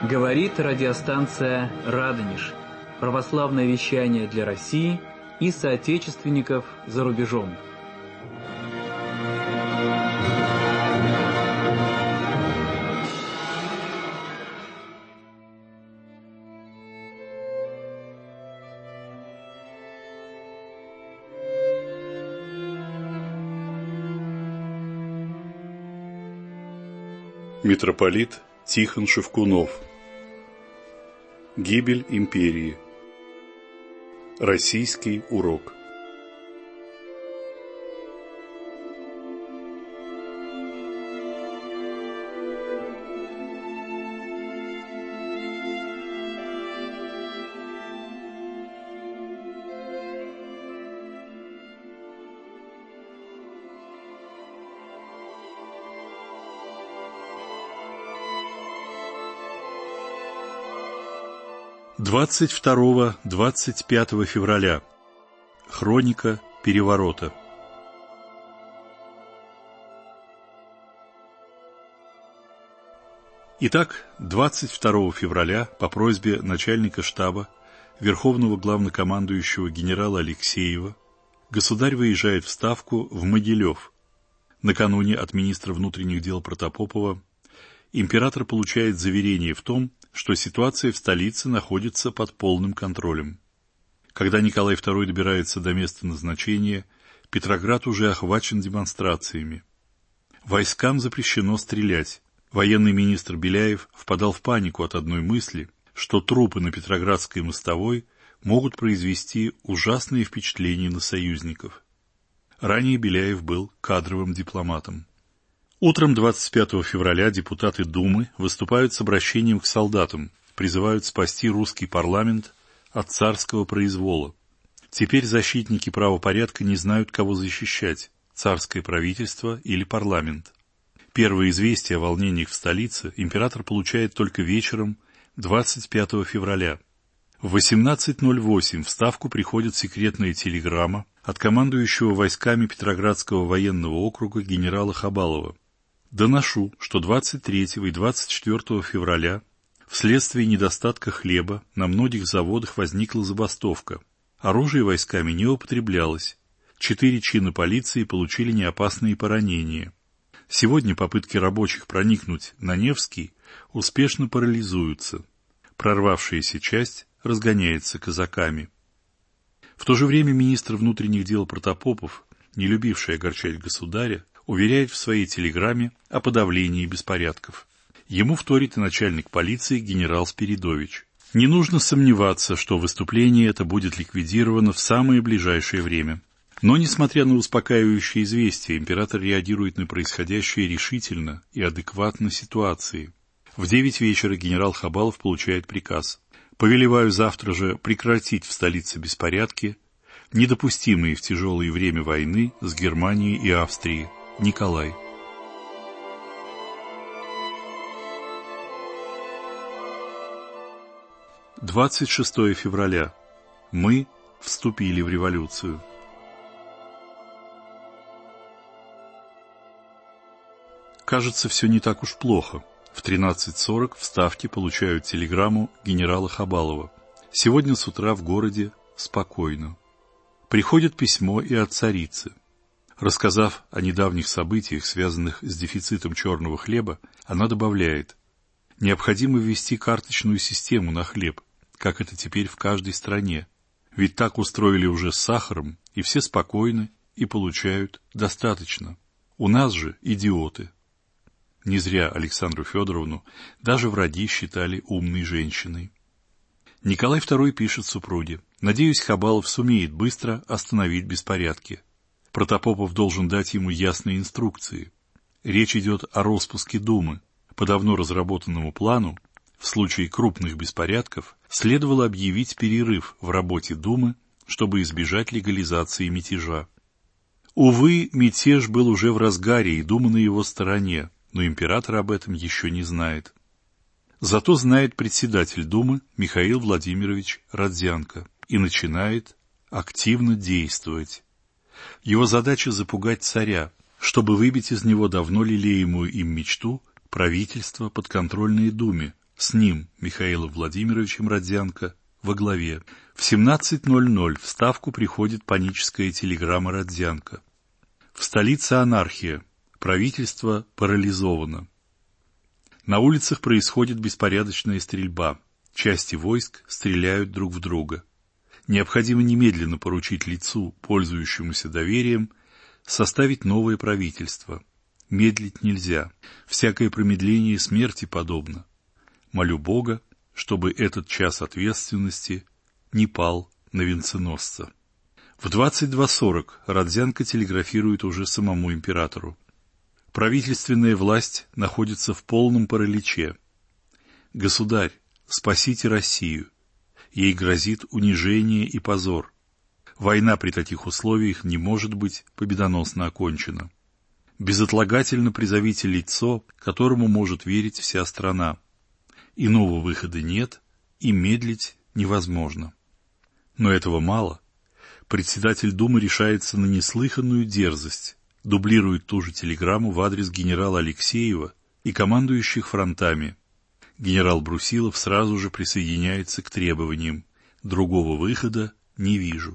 Говорит радиостанция «Радонеж». Православное вещание для России и соотечественников за рубежом. Митрополит Тихон Шевкунов. Гибель империи. Российский урок. Двадцать 22-25 февраля. Хроника переворота. Итак, 22 февраля по просьбе начальника штаба Верховного главнокомандующего генерала Алексеева государь выезжает в Ставку в Могилев. Накануне от министра внутренних дел Протопопова император получает заверение в том, что ситуация в столице находится под полным контролем. Когда Николай II добирается до места назначения, Петроград уже охвачен демонстрациями. Войскам запрещено стрелять. Военный министр Беляев впадал в панику от одной мысли, что трупы на Петроградской мостовой могут произвести ужасные впечатления на союзников. Ранее Беляев был кадровым дипломатом. Утром 25 февраля депутаты Думы выступают с обращением к солдатам, призывают спасти русский парламент от царского произвола. Теперь защитники правопорядка не знают, кого защищать – царское правительство или парламент. Первые известия о волнениях в столице император получает только вечером 25 февраля. В 18:08 в Ставку приходит секретная телеграмма от командующего войсками Петроградского военного округа генерала Хабалова. Доношу, что 23 и 24 февраля вследствие недостатка хлеба на многих заводах возникла забастовка. Оружие войсками не употреблялось. 4 чина полиции получили неопасные поранения. Сегодня попытки рабочих проникнуть на Невский успешно парализуются. Прорвавшаяся часть разгоняется казаками. В то же время министр внутренних дел Протопопов, не любивший огорчать государя, уверяет в своей телеграмме о подавлении беспорядков. Ему вторит и начальник полиции генерал Спиридович. Не нужно сомневаться, что выступление это будет ликвидировано в самое ближайшее время. Но, несмотря на успокаивающие известия, император реагирует на происходящее решительно и адекватно ситуации. В 9 вечера генерал Хабалов получает приказ: «Повелеваю завтра же прекратить в столице беспорядки, недопустимые в тяжелое время войны с Германией и Австрией. Николай». — 26 февраля. Мы вступили в революцию. Кажется, все не так уж плохо. В 13:40 в Ставке получают телеграмму генерала Хабалова. Сегодня с утра в городе спокойно. Приходит письмо и от царицы. Рассказав о недавних событиях, связанных с дефицитом черного хлеба, она добавляет: необходимо ввести карточную систему на хлеб, как это теперь в каждой стране. Ведь так устроили уже с сахаром, и все спокойны и получают достаточно. У нас же идиоты. Не зря Александру Федоровну даже враги считали умной женщиной. Николай II пишет супруге: «Надеюсь, Хабалов сумеет быстро остановить беспорядки. Протопопов должен дать ему ясные инструкции. Речь идет о распуске Думы. По давно разработанному плану, в случае крупных беспорядков, следовало объявить перерыв в работе Думы, чтобы избежать легализации мятежа». Увы, мятеж был уже в разгаре, и Дума на его стороне, но император об этом еще не знает. Зато знает председатель Думы Михаил Владимирович Родзянко и начинает активно действовать. Его задача — запугать царя, чтобы выбить из него давно лелеемую им мечту правительства подконтрольной Думе с ним Михаилом Владимировичем Родзянко во главе. В 17:00 в Ставку приходит паническая телеграмма Родзянко. В столице анархия, правительство парализовано. На улицах происходит беспорядочная стрельба, части войск стреляют друг в друга. Необходимо немедленно поручить лицу, пользующемуся доверием, составить новое правительство. Медлить нельзя, всякое промедление смерти подобно. Молю Бога, чтобы этот час ответственности не пал на венценосца. В 22:40 Родзянко телеграфирует уже самому императору. Правительственная власть находится в полном параличе. Государь, спасите Россию. Ей грозит унижение и позор. Война при таких условиях не может быть победоносно окончена. Безотлагательно призовите лицо, которому может верить вся страна. Иного выхода нет, и медлить невозможно. Но этого мало. Председатель Думы решается на неслыханную дерзость, дублирует ту же телеграмму в адрес генерала Алексеева и командующих фронтами. Генерал Брусилов сразу же присоединяется к требованиям. Другого выхода не вижу.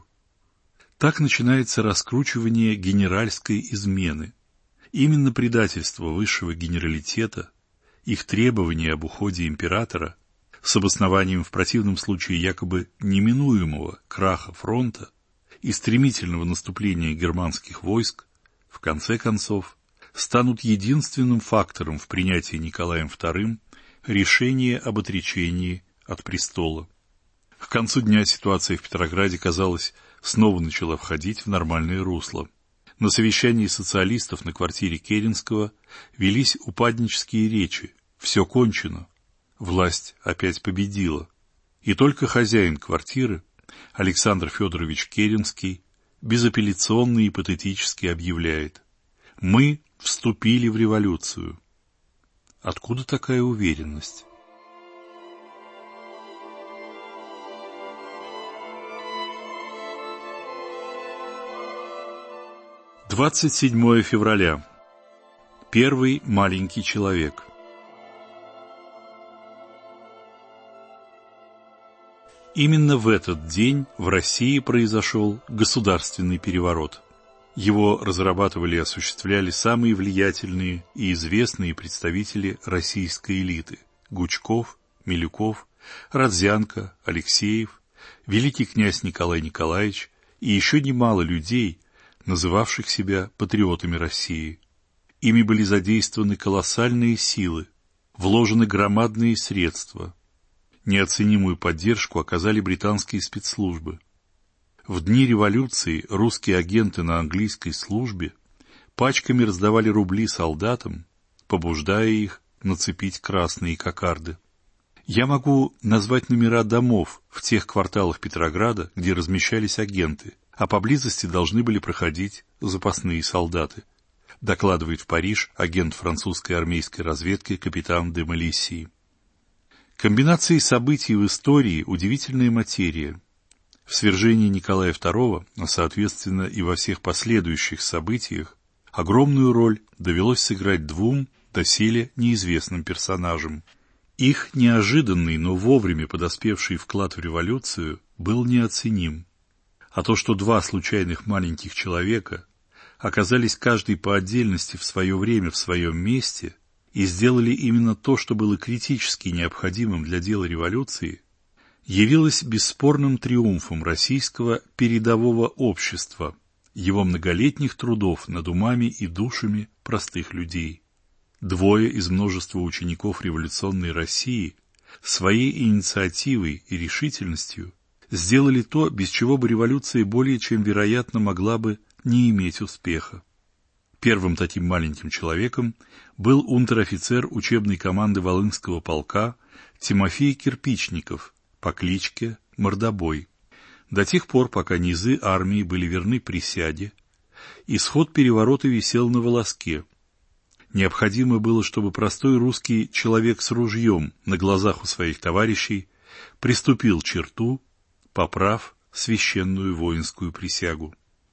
Так начинается раскручивание генеральской измены. Именно предательство высшего генералитета, их требования об уходе императора, с обоснованием в противном случае якобы неминуемого краха фронта и стремительного наступления германских войск, в конце концов, станут единственным фактором в принятии Николаем II решения об отречении от престола. К концу дня ситуация в Петрограде, казалось, снова начала входить в нормальное русло. На совещании социалистов на квартире Керенского велись упаднические речи. Все кончено. Власть опять победила. И только хозяин квартиры, Александр Федорович Керенский, безапелляционно и патетически объявляет: «Мы вступили в революцию». Откуда такая уверенность? — 27 февраля. Первый маленький человек. Именно в этот день в России произошел государственный переворот. Его разрабатывали и осуществляли самые влиятельные и известные представители российской элиты – Гучков, Милюков, Родзянко, Алексеев, великий князь Николай Николаевич и еще немало людей, называвших себя патриотами России. Ими были задействованы колоссальные силы, вложены громадные средства. Неоценимую поддержку оказали британские спецслужбы. В дни революции русские агенты на английской службе пачками раздавали рубли солдатам, побуждая их нацепить красные кокарды. Я могу назвать номера домов в тех кварталах Петрограда, где размещались агенты, а поблизости должны были проходить запасные солдаты, докладывает в Париж агент французской армейской разведки капитан де Малиссии. Комбинации событий в истории – удивительная материя. В свержении Николая II, а соответственно и во всех последующих событиях, огромную роль довелось сыграть двум доселе неизвестным персонажам. Их неожиданный, но вовремя подоспевший вклад в революцию был неоценим. А то, что два случайных маленьких человека оказались каждый по отдельности в свое время в своем месте и сделали именно то, что было критически необходимым для дела революции, явилось бесспорным триумфом российского передового общества, его многолетних трудов над умами и душами простых людей. Двое из множества учеников революционной России своей инициативой и решительностью сделали то, без чего бы революция более чем вероятно могла бы не иметь успеха. Первым таким маленьким человеком был унтер-офицер учебной команды Волынского полка Тимофей Кирпичников по кличке Мордобой. До тех пор, пока низы армии были верны присяге, исход переворота висел на волоске. Необходимо было, чтобы простой русский человек с ружьем на глазах у своих товарищей приступил черту, поправ священную воинскую присягу.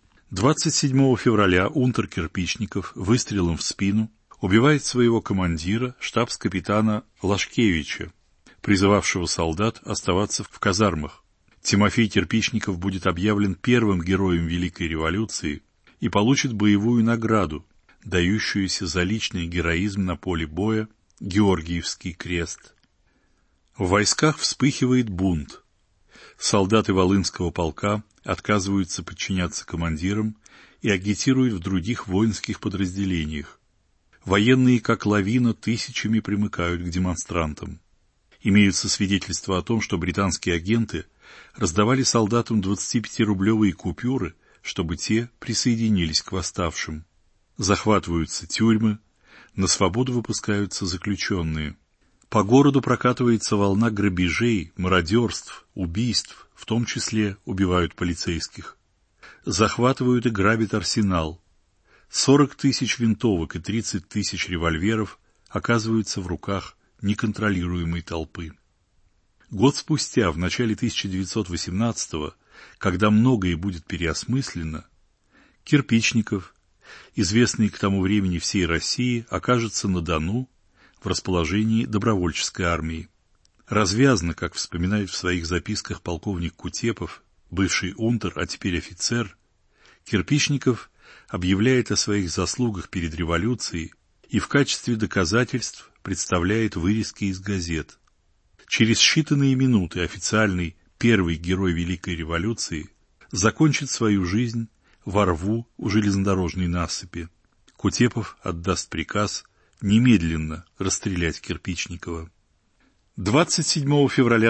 27 февраля унтер Кирпичников выстрелом в спину убивает своего командира, штабс-капитана Лашкевича, призывавшего солдат оставаться в казармах. Тимофей Кирпичников будет объявлен первым героем Великой революции и получит боевую награду, дающуюся за личный героизм на поле боя Георгиевский крест. В войсках вспыхивает бунт. Солдаты Волынского полка отказываются подчиняться командирам и агитируют в других воинских подразделениях. Военные, как лавина, тысячами примыкают к демонстрантам. Имеются свидетельства о том, что британские агенты раздавали солдатам 25-рублевые купюры, чтобы те присоединились к восставшим. Захватываются тюрьмы, на свободу выпускаются заключенные. По городу прокатывается волна грабежей, мародерств, убийств, в том числе убивают полицейских. Захватывают и грабят арсенал. 40 тысяч винтовок и 30 тысяч револьверов оказываются в руках неконтролируемой толпы. Год спустя, в начале 1918-го, когда многое будет переосмыслено, Кирпичников, известный к тому времени всей России, окажется на Дону в расположении добровольческой армии. Развязно, как вспоминает в своих записках полковник Кутепов, бывший унтер, а теперь офицер, Кирпичников объявляет о своих заслугах перед революцией и в качестве доказательств представляет вырезки из газет. Через считанные минуты официальный первый герой Великой революции закончит свою жизнь во рву у железнодорожной насыпи. Кутепов отдаст приказ немедленно расстрелять Кирпичникова. 27 февраля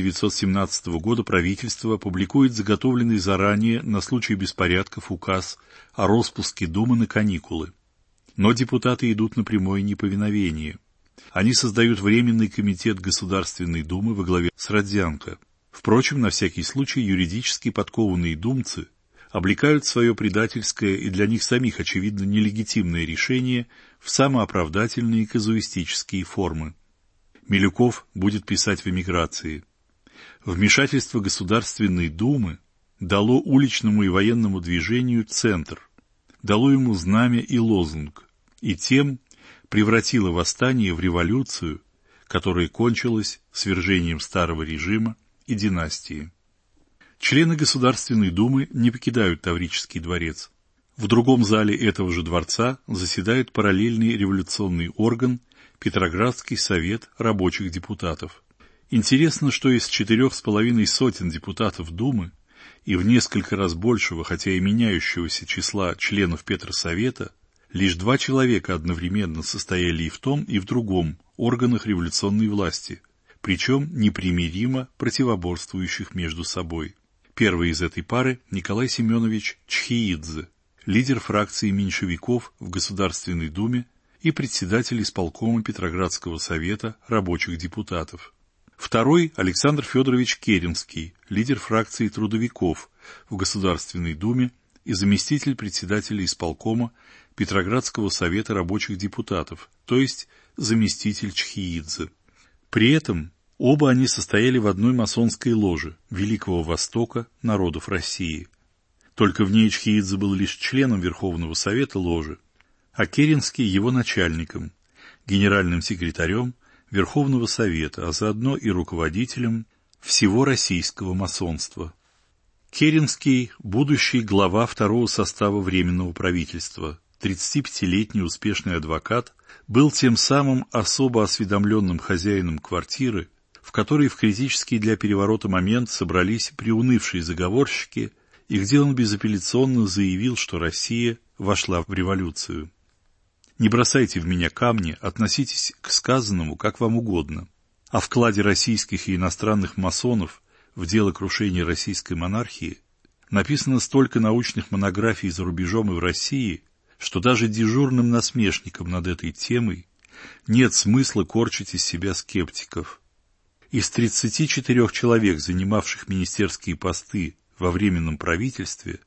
1917 года правительство публикует заготовленный заранее на случай беспорядков указ о распуске Думы на каникулы. Но депутаты идут на прямое неповиновение. Они создают Временный комитет Государственной Думы во главе с Родзянко. Впрочем, на всякий случай юридически подкованные думцы облекают свое предательское и для них самих, очевидно, нелегитимное решение в самооправдательные казуистические формы. Милюков будет писать в эмиграции. Вмешательство Государственной Думы дало уличному и военному движению центр, дало ему знамя и лозунг, и тем превратило восстание в революцию, которая кончилась свержением старого режима и династии. Члены Государственной Думы не покидают Таврический дворец. В другом зале этого же дворца заседает параллельный революционный орган Петроградский совет рабочих депутатов. Интересно, что из 4,5 сотен депутатов Думы и в несколько раз большего, хотя и меняющегося числа членов Петросовета, лишь 2 человека одновременно состояли и в том, и в другом органах революционной власти, причем непримиримо противоборствующих между собой. Первый из этой пары – Николай Семенович Чхеидзе, лидер фракции меньшевиков в Государственной Думе и председатель исполкома Петроградского совета рабочих депутатов. Второй – Александр Федорович Керенский, лидер фракции трудовиков в Государственной Думе и заместитель председателя исполкома Петроградского совета рабочих депутатов, то есть заместитель Чхеидзе. При этом оба они состояли в одной масонской ложе Великого Востока народов России. Только в ней Чхеидзе был лишь членом Верховного Совета ложи, а Керенский его начальником, генеральным секретарем Верховного Совета, а заодно и руководителем всего российского масонства. Керенский – будущий глава второго состава Временного правительства, 35-летний успешный адвокат, был тем самым особо осведомленным хозяином квартиры, в которой в критический для переворота момент собрались приунывшие заговорщики и где он безапелляционно заявил, что Россия вошла в революцию. Не бросайте в меня камни, относитесь к сказанному как вам угодно. О вкладе российских и иностранных масонов в дело крушения российской монархии написано столько научных монографий за рубежом и в России, что даже дежурным насмешникам над этой темой нет смысла корчить из себя скептиков. Из 34 человек, занимавших министерские посты во Временном правительстве,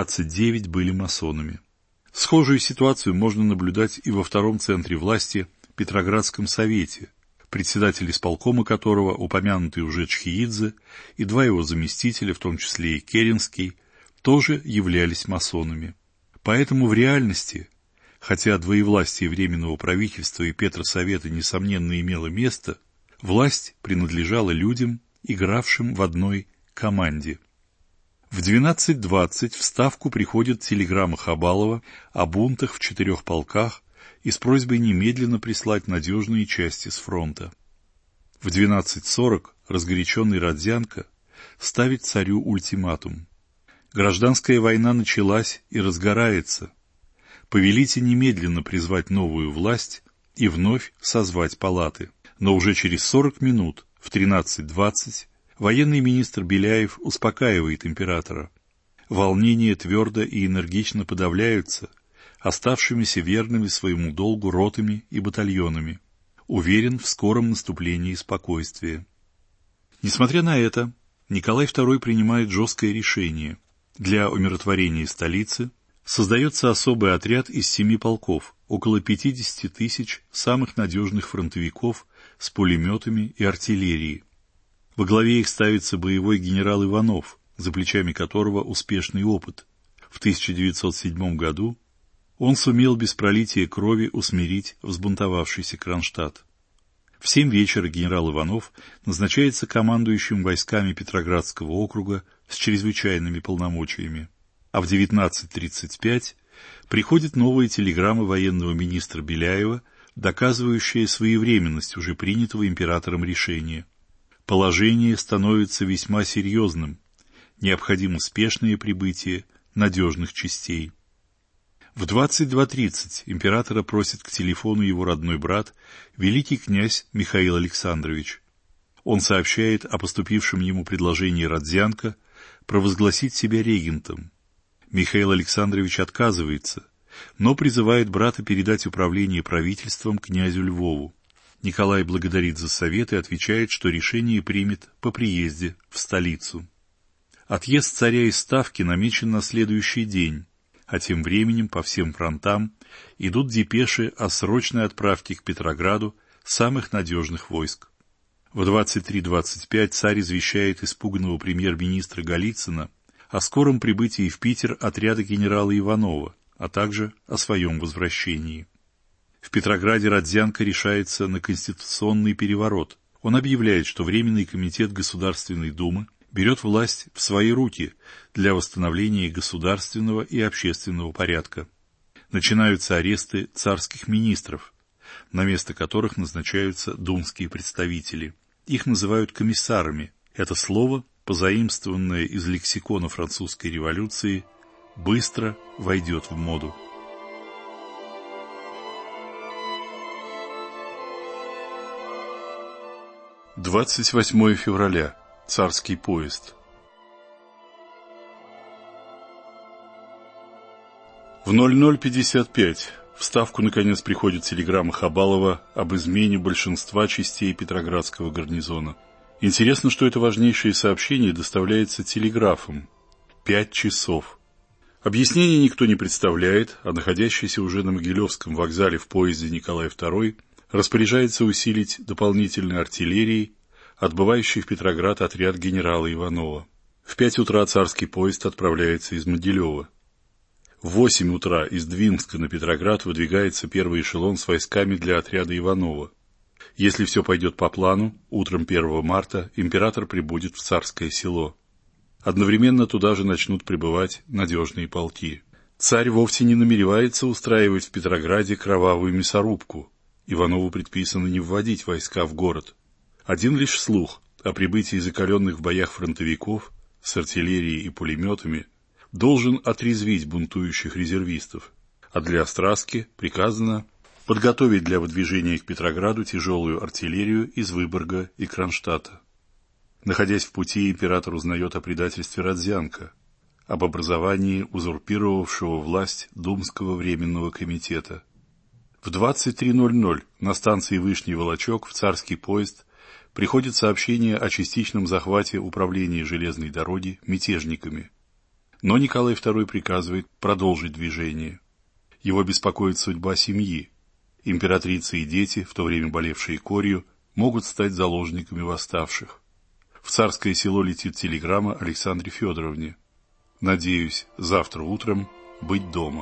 29 были масонами. Схожую ситуацию можно наблюдать и во втором центре власти Петроградском совете, председатель исполкома которого, упомянутый уже Чхеидзе, и 2 его заместителя, в том числе и Керенский, тоже являлись масонами. Поэтому в реальности, хотя двоевластие Временного правительства и Петросовета несомненно имело место, Власть принадлежала людям, игравшим в одной команде. В 12:20 в Ставку приходит телеграмма Хабалова о бунтах в 4 полках и с просьбой немедленно прислать надежные части с фронта. В 12:40 разгоряченный Родзянко ставит царю ультиматум. Гражданская война началась и разгорается. Повелите немедленно призвать новую власть и вновь созвать палаты. Но уже через 40 минут, в 13:20, военный министр Беляев успокаивает императора. Волнения твердо и энергично подавляются оставшимися верными своему долгу ротами и батальонами. Уверен в скором наступлении спокойствия. Несмотря на это, Николай II принимает жесткое решение. Для умиротворения столицы создается особый отряд из 7 полков, около 50 тысяч самых надежных фронтовиков с пулеметами и артиллерией. Во главе их ставится боевой генерал Иванов, за плечами которого успешный опыт. В 1907 году он сумел без пролития крови усмирить взбунтовавшийся Кронштадт. В 7 вечера генерал Иванов назначается командующим войсками Петроградского округа с чрезвычайными полномочиями. А в 19:35 приходит новая телеграмма военного министра Беляева, доказывающая своевременность уже принятого императором решения. Положение становится весьма серьезным. Необходимо спешное прибытие надежных частей. В 22:30 императора просит к телефону его родной брат, великий князь Михаил Александрович. Он сообщает о поступившем ему предложении Родзянко провозгласить себя регентом. Михаил Александрович отказывается, но призывает брата передать управление правительством князю Львову. Николай благодарит за совет и отвечает, что решение примет по приезде в столицу. Отъезд царя из Ставки намечен на следующий день, а тем временем по всем фронтам идут депеши о срочной отправке к Петрограду самых надежных войск. В 23:25 царь извещает испуганного премьер-министра Голицына о скором прибытии в Питер отряда генерала Иванова, а также о своем возвращении. В Петрограде Родзянко решается на конституционный переворот. Он объявляет, что Временный комитет Государственной Думы берет власть в свои руки для восстановления государственного и общественного порядка. Начинаются аресты царских министров, на место которых назначаются думские представители. Их называют комиссарами. Это слово, позаимствованное из лексикона французской революции, быстро войдет в моду. — 28 февраля. Царский поезд. В 00:55 в Ставку наконец приходит телеграмма Хабалова об измене большинства частей Петроградского гарнизона. Интересно, что это важнейшее сообщение доставляется телеграфом. 5 часов. Объяснений никто не представляет, а находящийся уже на Могилевском вокзале в поезде Николай II распоряжается усилить дополнительной артиллерией отбывающий в Петроград отряд генерала Иванова. В 5 утра царский поезд отправляется из Могилева. В 8 утра из Двинска на Петроград выдвигается первый эшелон с войсками для отряда Иванова. Если все пойдет по плану, утром 1 марта император прибудет в Царское Село. Одновременно туда же начнут прибывать надежные полки. Царь вовсе не намеревается устраивать в Петрограде кровавую мясорубку. Иванову предписано не вводить войска в город. Один лишь слух о прибытии закаленных в боях фронтовиков с артиллерией и пулеметами должен отрезвить бунтующих резервистов, а для Остраски приказано подготовить для выдвижения к Петрограду тяжелую артиллерию из Выборга и Кронштадта. Находясь в пути, император узнает о предательстве Родзянко, об образовании узурпировавшего власть Думского временного комитета. В 23:00 на станции Вышний Волочек в царский поезд приходит сообщение о частичном захвате управления железной дороги мятежниками. Но Николай II приказывает продолжить движение. Его беспокоит судьба семьи. Императрица и дети, в то время болевшие корью, могут стать заложниками восставших. В Царское Село летит телеграмма Александре Федоровне. «Надеюсь, завтра утром быть дома».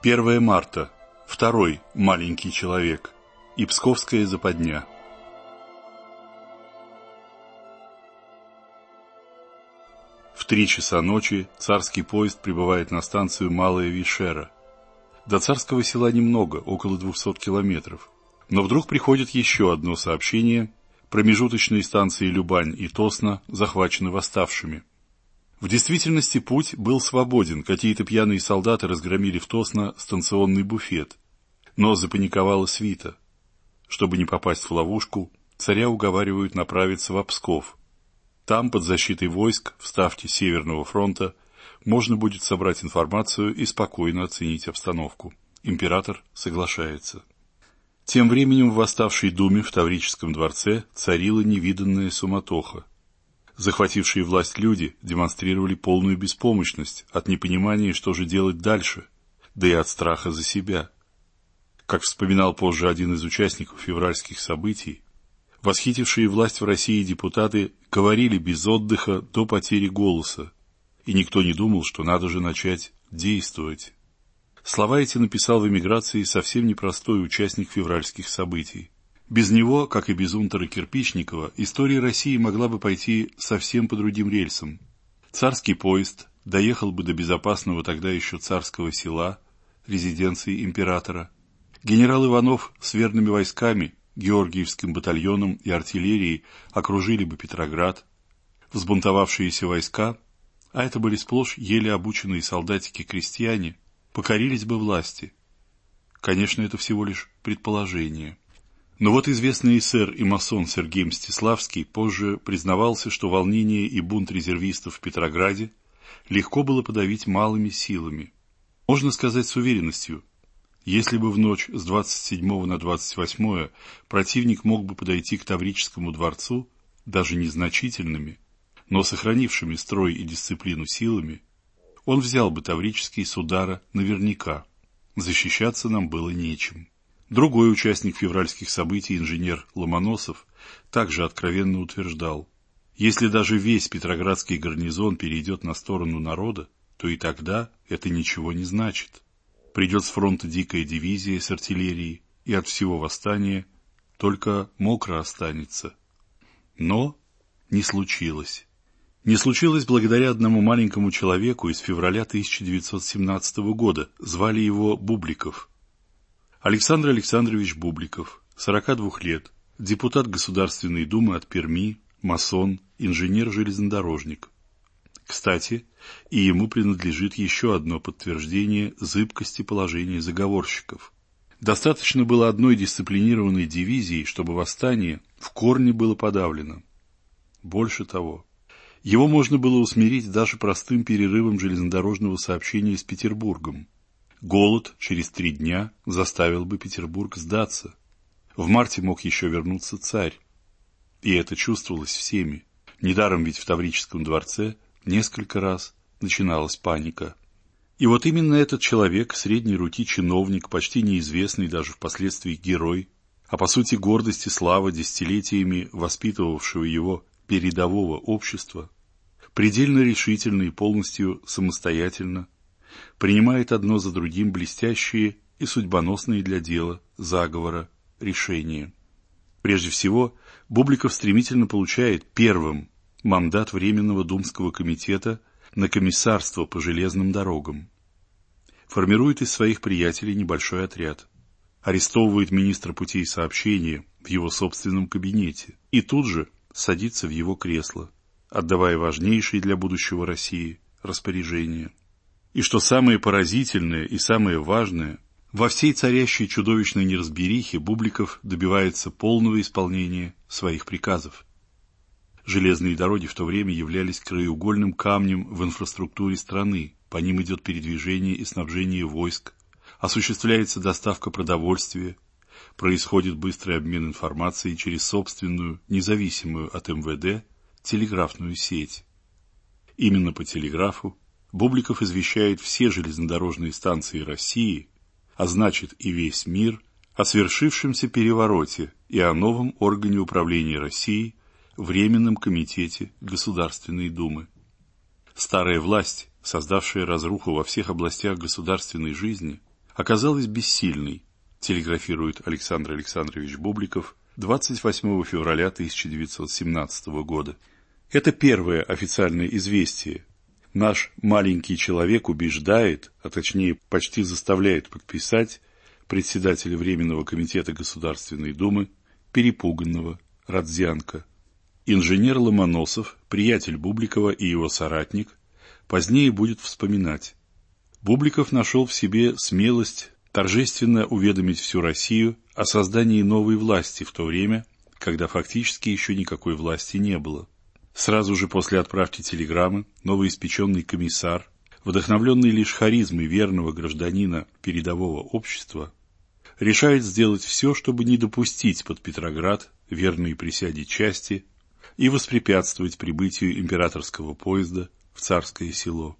1 марта. Второй маленький человек. И псковская западня. В 3 часа ночи царский поезд прибывает на станцию Малая Вишера. До царского села немного, около 200 километров. Но вдруг приходит еще одно сообщение: промежуточные станции Любань и Тосна захвачены восставшими. В действительности путь был свободен, какие-то пьяные солдаты разгромили в Тосно станционный буфет. Но запаниковала свита. Чтобы не попасть в ловушку, царя уговаривают направиться в Псков. Там, под защитой войск, в ставке Северного фронта, можно будет собрать информацию и спокойно оценить обстановку. Император соглашается. Тем временем в восставшей думе в Таврическом дворце царила невиданная суматоха. Захватившие власть люди демонстрировали полную беспомощность от непонимания, что же делать дальше, да и от страха за себя. Как вспоминал позже один из участников февральских событий, восхитившие власть в России депутаты говорили без отдыха до потери голоса, и никто не думал, что надо же начать действовать. Слова эти написал в эмиграции совсем непростой участник февральских событий. Без него, как и без Унтера Кирпичникова, история России могла бы пойти совсем по другим рельсам. Царский поезд доехал бы до безопасного тогда еще царского села, резиденции императора. Генерал Иванов с верными войсками, Георгиевским батальоном и артиллерией окружили бы Петроград. Взбунтовавшиеся войска, а это были сплошь еле обученные солдатики-крестьяне, покорились бы власти. Конечно, это всего лишь предположение. Но вот известный эсер и масон Сергей Мстиславский позже признавался, что волнение и бунт резервистов в Петрограде легко было подавить малыми силами. Можно сказать с уверенностью, если бы в ночь с 27 на 28 противник мог бы подойти к Таврическому дворцу даже незначительными, но сохранившими строй и дисциплину силами, он взял бы Таврический с удара наверняка. Защищаться нам было нечем. Другой участник февральских событий, инженер Ломоносов, также откровенно утверждал: если даже весь Петроградский гарнизон перейдет на сторону народа, то и тогда это ничего не значит. Придет с фронта дикая дивизия с артиллерией, и от всего восстания только мокро останется. Но не случилось. Не случилось благодаря одному маленькому человеку из февраля 1917 года, звали его Бубликов. Александр Александрович Бубликов, 42 лет, депутат Государственной Думы от Перми, масон, инженер-железнодорожник. Кстати, и ему принадлежит еще одно подтверждение зыбкости положения заговорщиков. Достаточно было одной дисциплинированной дивизии, чтобы восстание в корне было подавлено. Больше того, его можно было усмирить даже простым перерывом железнодорожного сообщения с Петербургом. Голод через 3 дня заставил бы Петербург сдаться. В марте мог еще вернуться царь. И это чувствовалось всеми. Недаром ведь в Таврическом дворце несколько раз начиналась паника. И вот именно этот человек, средней руки чиновник, почти неизвестный даже впоследствии герой, а по сути гордость и слава десятилетиями воспитывавшего его передового общества, предельно решительно и полностью самостоятельно принимает одно за другим блестящие и судьбоносные для дела заговора решения. Прежде всего, Бубликов стремительно получает первым мандат Временного думского комитета на комиссарство по железным дорогам. Формирует из своих приятелей небольшой отряд. Арестовывает министра путей сообщения в его собственном кабинете и тут же садится в его кресло, отдавая важнейшие для будущего России распоряжения. И что самое поразительное и самое важное, во всей царящей чудовищной неразберихе Бубликов добивается полного исполнения своих приказов. Железные дороги в то время являлись краеугольным камнем в инфраструктуре страны, по ним идет передвижение и снабжение войск, осуществляется доставка продовольствия, происходит быстрый обмен информацией через собственную, независимую от МВД, телеграфную сеть. Именно по телеграфу Бубликов извещает все железнодорожные станции России, а значит и весь мир, о свершившемся перевороте и о новом органе управления Россией, Временном комитете Государственной Думы. Старая власть, создавшая разруху во всех областях государственной жизни, оказалась бессильной, телеграфирует Александр Александрович Бубликов 28 февраля 1917 года. Это первое официальное известие. Наш маленький человек убеждает, а точнее почти заставляет подписать председателя Временного комитета Государственной Думы, перепуганного Родзянко. Инженер Ломоносов, приятель Бубликова и его соратник, позднее будет вспоминать. Бубликов нашел в себе смелость торжественно уведомить всю Россию о создании новой власти в то время, когда фактически еще никакой власти не было. Сразу же после отправки телеграммы новоиспеченный комиссар, вдохновленный лишь харизмой верного гражданина передового общества, решает сделать все, чтобы не допустить под Петроград верные присяге части и воспрепятствовать прибытию императорского поезда в Царское Село.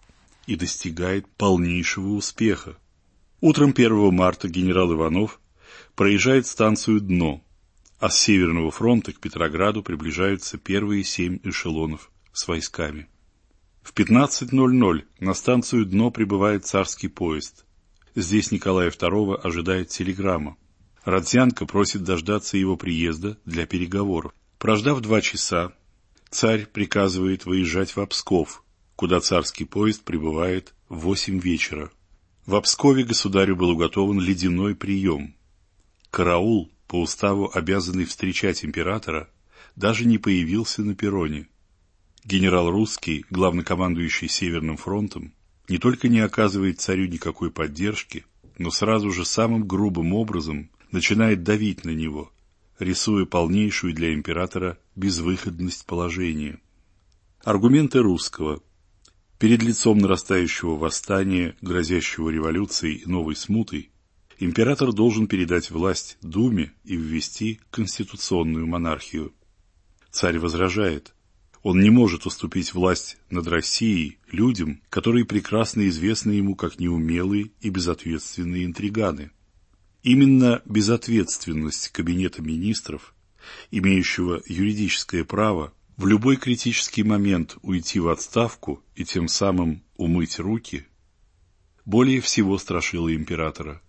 И достигает полнейшего успеха. Утром 1 марта генерал Иванов проезжает станцию Дно, а с Северного фронта к Петрограду приближаются первые 7 эшелонов с войсками. В 15:00 на станцию Дно прибывает царский поезд. Здесь Николая II ожидает телеграмма. Родзянко просит дождаться его приезда для переговоров. Прождав 2 часа, царь приказывает выезжать в Псков, куда царский поезд прибывает в 8 вечера. В Пскове государю был уготован ледяной прием. Караул, по уставу обязанный встречать императора, даже не появился на перроне. Генерал Русский, главнокомандующий Северным фронтом, не только не оказывает царю никакой поддержки, но сразу же самым грубым образом начинает давить на него, рисуя полнейшую для императора безвыходность положения. Аргументы Русского. Перед лицом нарастающего восстания, грозящего революцией и новой смутой, император должен передать власть Думе и ввести конституционную монархию. Царь возражает. Он не может уступить власть над Россией людям, которые прекрасно известны ему как неумелые и безответственные интриганы. Именно безответственность Кабинета министров, имеющего юридическое право в любой критический момент уйти в отставку и тем самым умыть руки, более всего страшила императора.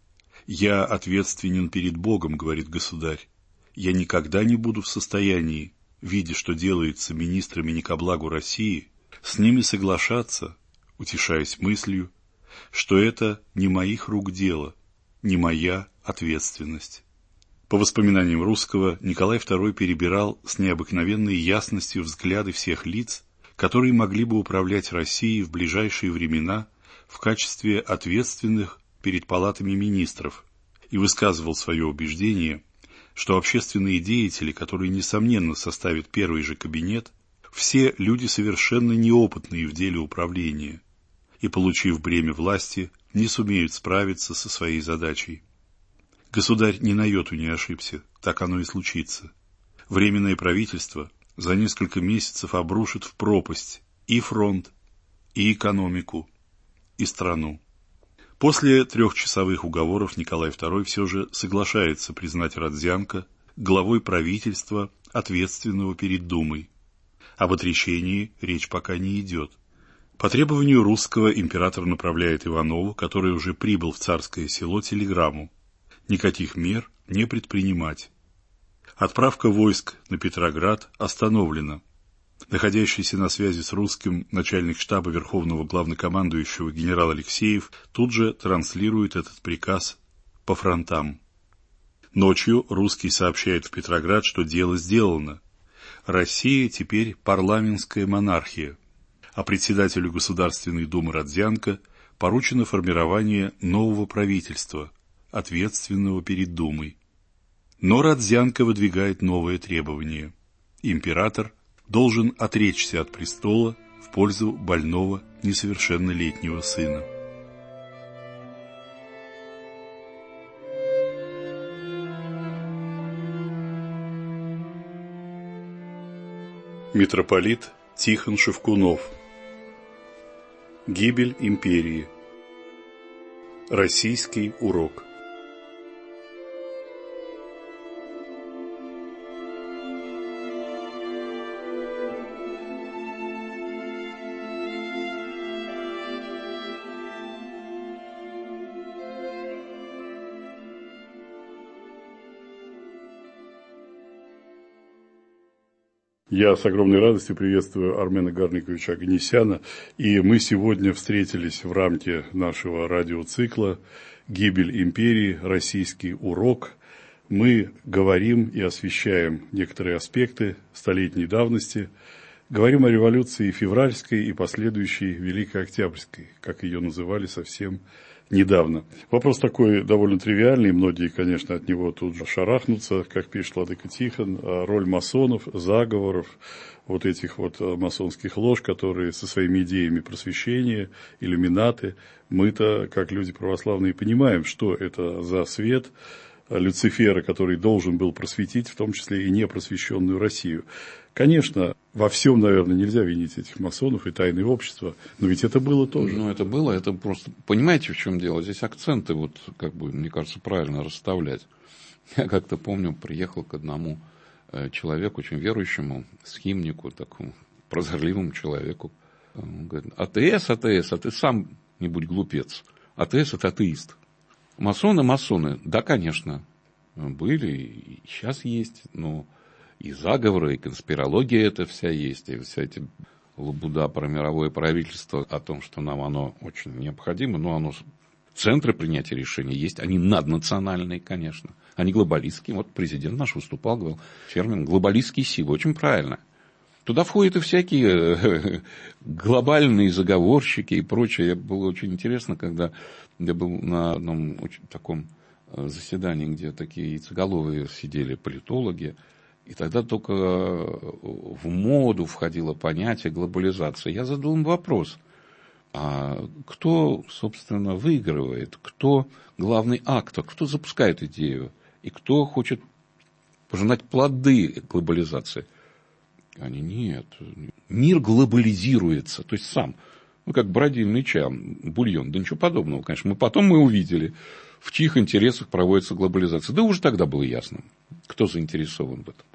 «Я ответственен перед Богом, — говорит государь, — я никогда не буду в состоянии, видя, что делается министрами не ко благу России, с ними соглашаться, утешаясь мыслью, что это не моих рук дело, не моя ответственность». По воспоминаниям Русского, Николай II перебирал с необыкновенной ясностью взгляды всех лиц, которые могли бы управлять Россией в ближайшие времена в качестве ответственных перед палатами министров, и высказывал свое убеждение, что общественные деятели, которые, несомненно, составят первый же кабинет, все люди совершенно неопытные в деле управления, и, получив бремя власти, не сумеют справиться со своей задачей. Государь ни на йоту не ошибся, так оно и случится. Временное правительство за несколько месяцев обрушит в пропасть и фронт, и экономику, и страну. После 3-часовых уговоров Николай II все же соглашается признать Родзянко главой правительства, ответственного перед Думой. Об отречении речь пока не идет. По требованию Русского император направляет Иванову, который уже прибыл в Царское Село, телеграмму: никаких мер не предпринимать. Отправка войск на Петроград остановлена. Находящийся на связи с Русским начальник штаба Верховного главнокомандующего генерал Алексеев тут же транслирует этот приказ по фронтам. Ночью Русский сообщает в Петроград, что дело сделано. Россия теперь парламентская монархия, а председателю Государственной Думы Родзянко поручено формирование нового правительства, ответственного перед Думой. Но Родзянко выдвигает новое требование. Император должен отречься от престола в пользу больного несовершеннолетнего сына. Митрополит Тихон Шевкунов. Гибель империи. Российский урок. Я с огромной радостью приветствую Армена Гарниковича Оганесяна. И мы сегодня встретились в рамке нашего радиоцикла «Гибель империи. Российский урок». Мы говорим и освещаем некоторые аспекты столетней давности. Говорим о революции февральской и последующей Великой Октябрьской, как ее называли совсем недавно. Вопрос такой довольно тривиальный, многие, конечно, от него тут же шарахнутся, как пишет владыка Тихон, роль масонов, заговоров, вот этих вот масонских лож, которые со своими идеями просвещения, иллюминаты. Мы-то, как люди православные, понимаем, что это за свет Люцифера, который должен был просветить, в том числе и непросвещенную Россию. Конечно, во всем, наверное, нельзя винить этих масонов и тайные общества, но ведь это было тоже. Ну, это было, это просто... Понимаете, в чем дело? Здесь акценты, вот, как бы, мне кажется, правильно расставлять. Я как-то помню, приехал к одному человеку, очень верующему, схимнику, такому прозорливому человеку. Он говорит: АТС, а ты сам не будь глупец. АТС – это атеист. Масоны, да, конечно, были, и сейчас есть, но и заговоры, и конспирология это вся есть, и вся эта лабуда про мировое правительство о том, что нам оно очень необходимо, но оно, центры принятия решений есть, они наднациональные, конечно, они глобалистские. Вот президент наш выступал, говорил, термин глобалистские силы, очень правильно. Туда входят и всякие глобальные заговорщики и прочее. Было очень интересно, когда я был на одном очень таком заседании, где такие яйцеголовые сидели политологи, и тогда только в моду входило понятие глобализации. Я задал им вопрос, а кто, собственно, выигрывает, кто главный актор, кто запускает идею, и кто хочет пожинать плоды глобализации? Они: нет, мир глобализируется, то есть сам, как бродильный чай, бульон, да ничего подобного, конечно. Потом мы увидели, в чьих интересах проводится глобализация. Да уже тогда было ясно, кто заинтересован в этом.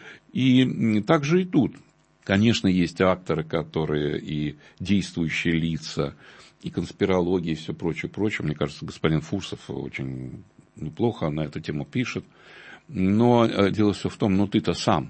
И также и тут, конечно, есть акторы, которые и действующие лица, и конспирология, и все прочее, прочее. Мне кажется, господин Фурсов очень неплохо на эту тему пишет. Но дело все в том, ты-то сам.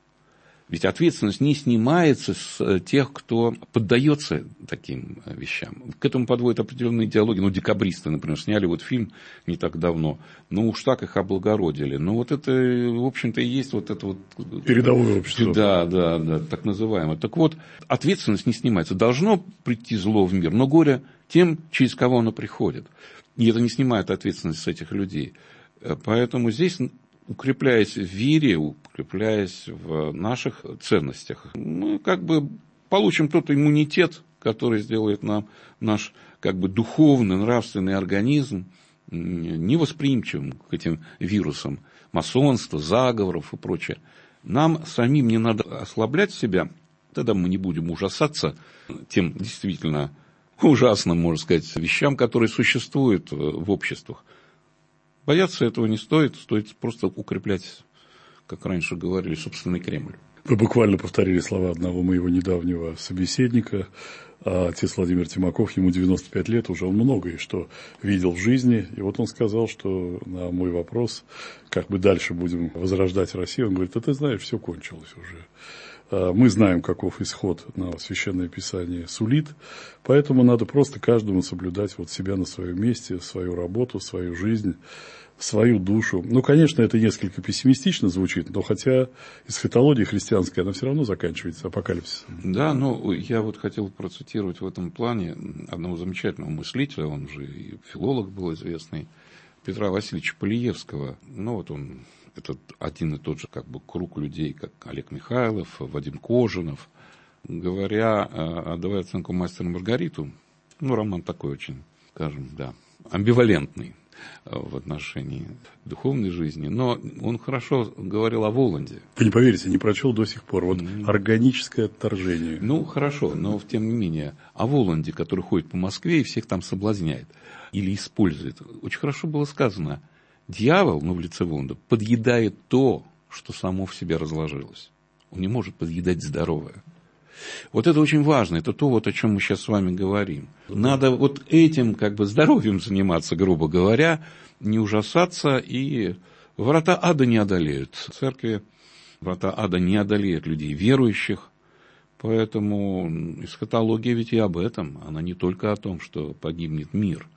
Ведь ответственность не снимается с тех, кто поддается таким вещам. К этому подводят определенные идеологии. Декабристы, например, сняли вот фильм не так давно. Уж так их облагородили. Вот это, в общем-то, и есть вот это вот... Передовое общество. Да, так называемое. Так вот, ответственность не снимается. Должно прийти зло в мир, но горе тем, через кого оно приходит. И это не снимает ответственность с этих людей. Поэтому здесь... укрепляясь в вере, укрепляясь в наших ценностях, мы получим тот иммунитет, который сделает нам наш духовный, нравственный организм невосприимчивым к этим вирусам масонства, заговоров и прочее. Нам самим не надо ослаблять себя, тогда мы не будем ужасаться тем действительно ужасным, можно сказать, вещам, которые существуют в обществах. Бояться этого не стоит, стоит просто укреплять, как раньше говорили, собственный Кремль. Вы буквально повторили слова одного моего недавнего собеседника, отец Владимир Тимаков, ему 95 лет, уже он многое что видел в жизни, и вот он сказал, что на мой вопрос, как бы дальше будем возрождать Россию, он говорит: ты знаешь, все кончилось уже. Мы знаем, каков исход на Священное Писание сулит, поэтому надо просто каждому соблюдать себя на своем месте, свою работу, свою жизнь, свою душу. Конечно, это несколько пессимистично звучит, но хотя эсхатология христианская, она все равно заканчивается апокалипсисом. Да, я хотел процитировать в этом плане одного замечательного мыслителя, он же и филолог был известный, Петра Васильевича Полиевского. Он... Это один и тот же круг людей, как Олег Михайлов, Вадим Кожинов. Говоря, отдавая оценку «Мастеру и Маргариту», роман такой очень, скажем, амбивалентный в отношении духовной жизни, но он хорошо говорил о Воланде. Вы не поверите, не прочел до сих пор. Органическое отторжение. Хорошо, но тем не менее, о Воланде, который ходит по Москве и всех там соблазняет или использует. Очень хорошо было сказано: дьявол, в лице Воланда, подъедает то, что само в себе разложилось. Он не может подъедать здоровое. Вот это очень важно. Это то, о чем мы сейчас с вами говорим. Надо этим здоровьем заниматься, грубо говоря, не ужасаться, и врата ада не одолеют. В церкви врата ада не одолеют людей верующих. Поэтому эсхатология ведь и об этом. Она не только о том, что погибнет мир,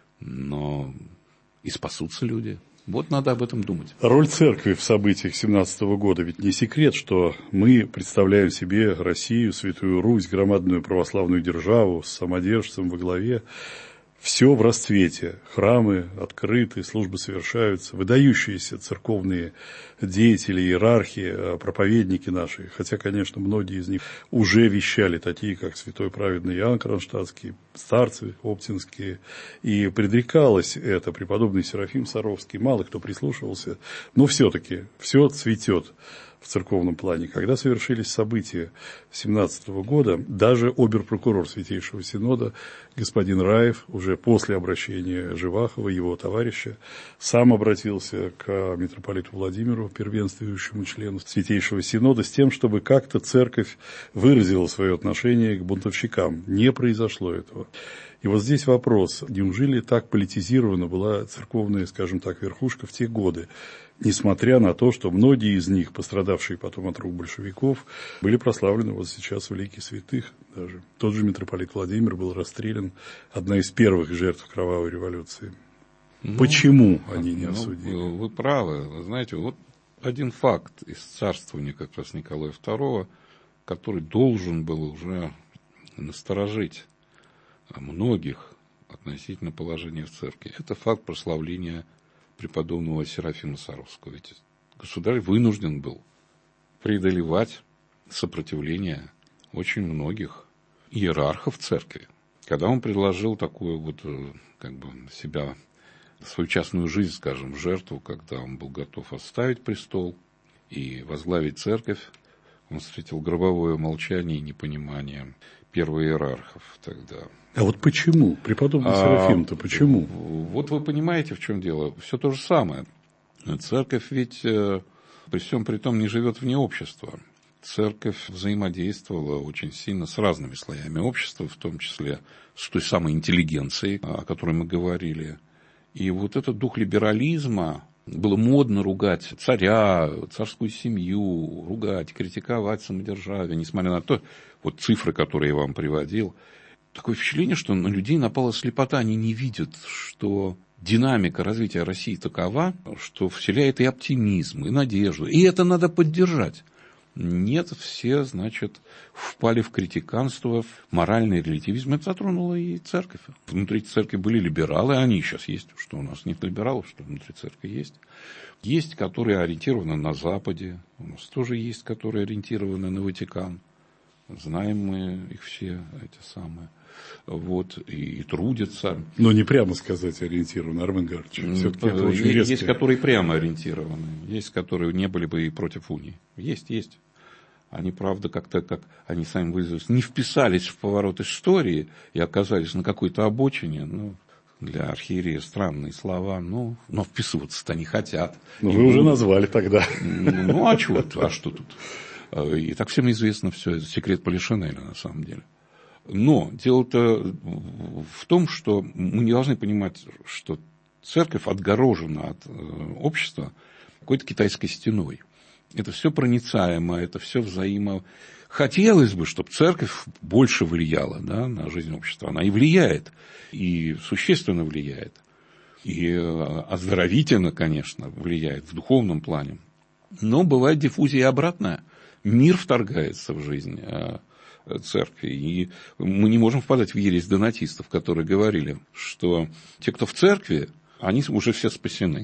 но и спасутся люди. Вот надо об этом думать. Роль церкви в событиях 17 года. Ведь не секрет, что мы представляем себе Россию, Святую Русь, громадную православную державу с самодержцем во главе. Все в расцвете. Храмы открыты, службы совершаются. Выдающиеся церковные деятели, иерархи, проповедники наши. Хотя, конечно, многие из них уже вещали, такие как святой праведный Иоанн Кронштадтский, старцы оптинские. И предрекалось это, преподобный Серафим Саровский. Мало кто прислушивался. Но все-таки все цветет в церковном плане. Когда совершились события 17 года, даже обер-прокурор Святейшего Синода, господин Раев, уже после обращения Живахова, его товарища, сам обратился к митрополиту Владимиру, первенствующему члену Святейшего Синода, с тем, чтобы как-то церковь выразила свое отношение к бунтовщикам. Не произошло этого. И вот здесь вопрос, неужели так политизирована была церковная, скажем так, верхушка в те годы, несмотря на то, что многие из них, пострадавшие потом от рук большевиков, были прославлены вот сейчас в лике святых даже. Тот же митрополит Владимир был расстрелян, одна из первых жертв кровавой революции. Почему они не осудили? Вы правы. Вы знаете, вот один факт из царствования как раз Николая II, который должен был уже насторожить многих относительно положения в церкви. Это факт прославления преподобного Серафима Саровского. Ведь государь вынужден был преодолевать сопротивление очень многих иерархов церкви. Когда он предложил такую вот, как бы, себя, свою частную жизнь, скажем, в жертву, когда он был готов оставить престол и возглавить церковь, он встретил гробовое молчание и непонимание первоиерархов тогда. А вот почему? Преподобный Серафим-то почему? Вот вы понимаете, в чем дело. Все то же самое. Церковь ведь при всем при том не живет вне общества. Церковь взаимодействовала очень сильно с разными слоями общества, в том числе с той самой интеллигенцией, о которой мы говорили. И вот этот дух либерализма, было модно ругать царя, царскую семью, ругать, критиковать самодержавие, несмотря на то, вот цифры, которые я вам приводил. Такое впечатление, что на людей напала слепота, они не видят, что динамика развития России такова, что вселяет и оптимизм, и надежду, и это надо поддержать. Нет, все, значит, впали в критиканство, в моральный релятивизм. Это затронуло и церковь. Внутри церкви были либералы, они сейчас есть. Что у нас нет либералов, что внутри церкви есть. Есть, которые ориентированы на Западе. У нас тоже есть, которые ориентированы на Ватикан. Знаем мы их все, эти самые. Вот, и трудятся. Но не прямо сказать ориентированы, Армен Георгиевич. Все-таки это очень резко. Есть, которые прямо ориентированы. Есть, которые не были бы и против унии. Есть. Они, правда, как-то, как они сами выразились, не вписались в поворот истории и оказались на какой-то обочине. Ну, для архиерея странные слова, но вписываться-то не хотят. Ну, вы уже назвали тогда. Ну, а что тут? И так всем известно все, это секрет Полишинеля на самом деле. Но дело-то в том, что мы не должны понимать, что церковь отгорожена от общества какой-то китайской стеной. Это все проницаемо, это все Хотелось бы, чтобы церковь больше влияла, да, на жизнь общества. Она и влияет, и существенно влияет. И оздоровительно, конечно, влияет в духовном плане. Но бывает диффузия обратная. Мир вторгается в жизнь церкви. И мы не можем впадать в ересь донатистов, которые говорили, что те, кто в церкви, они уже все спасены.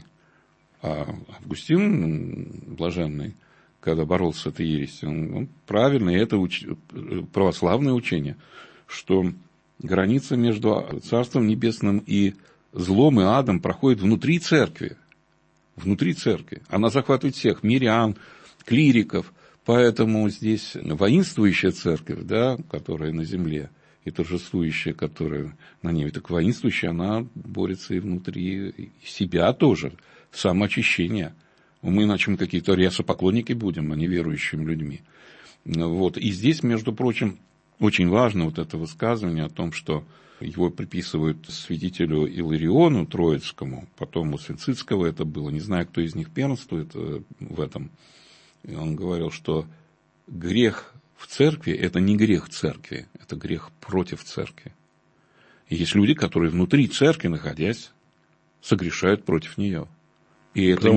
А Августин Блаженный, когда боролся с этой ересью, он правильно, и это православное учение, что граница между Царством Небесным и злом и адом проходит внутри церкви. Внутри церкви. Она захватывает всех, мирян, клириков. Поэтому здесь воинствующая церковь, да, которая на земле, и торжествующая, которая на небе, так воинствующая, она борется и внутри себя тоже. Самоочищение. Мы иначе мы какие-то рясопоклонники будем, а не верующими людьми. Вот. И здесь, между прочим, очень важно вот это высказывание о том, что его приписывают святителю Илариону Троицкому, потом у Свинцицкого это было, не знаю, кто из них первенствует в этом. И он говорил, что грех в церкви – это не грех церкви, это грех против церкви. И есть люди, которые внутри церкви, находясь, согрешают против нее. И эта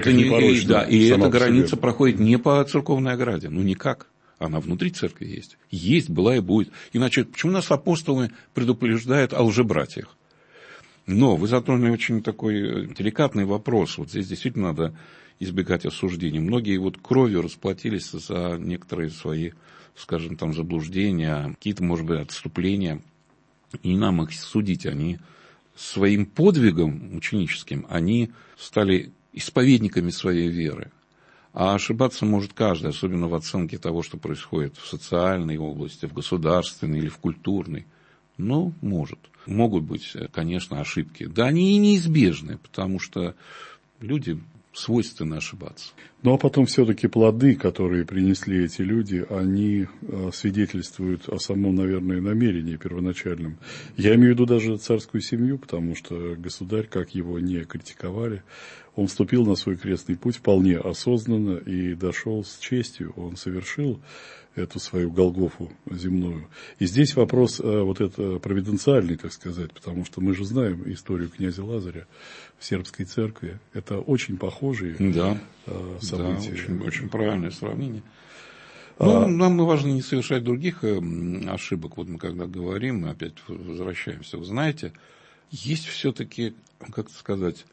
граница проходит не по церковной ограде, ну никак. Она внутри церкви есть. Есть, была и будет. Иначе почему нас апостолы предупреждают о лжебратьях? Но вы затронули очень такой деликатный вопрос. Вот здесь действительно надо избегать осуждений. Многие вот кровью расплатились за некоторые свои, скажем, там, заблуждения, какие-то, может быть, отступления. И не нам их судить. Они своим подвигом ученическим, они стали исповедниками своей веры. А ошибаться может каждый, особенно в оценке того, что происходит в социальной области, в государственной или в культурной. Но может. Могут быть, конечно, ошибки. Да, они и неизбежны, потому что люди свойственно ошибаться. Ну, а потом все-таки плоды, которые принесли эти люди, они свидетельствуют о самом, наверное, намерении первоначальном. Я имею в виду даже царскую семью, потому что государь, как его не критиковали, он вступил на свой крестный путь вполне осознанно и дошел с честью. Он совершил эту свою Голгофу земную. И здесь вопрос вот это провиденциальный, так сказать, потому что мы же знаем историю князя Лазаря в сербской церкви. Это очень похожие события. Да, очень правильное сравнение. Но нам важно не совершать других ошибок. Вот мы когда говорим, мы опять возвращаемся. Вы знаете, есть все-таки, как сказать,